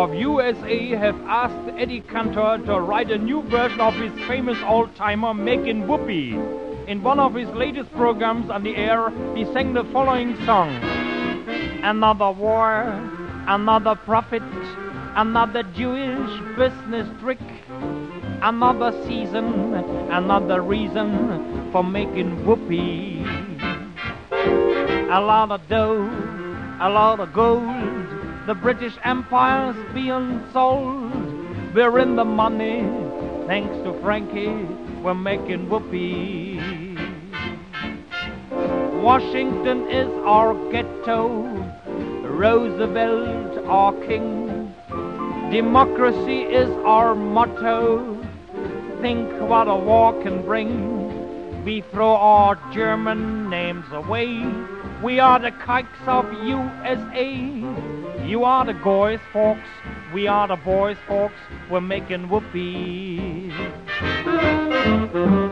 of USA have asked Eddie Cantor to write a new version of his famous old-timer Makin' Whoopee. In one of his latest programs on the air, he sang the following song. Another war, another prophet, another Jewish business trick, another season, another reason for making whoopee. A lot of dough, a lot of gold, the British Empire's being sold. We're in the money, thanks to Frankie, we're making whoopee. Washington is our ghetto, Roosevelt our king. Democracy is our motto, think what a war can bring. We throw our German names away, we are the kikes of USA. You are the boys, folks, we are the boys, folks, we're making whoopee.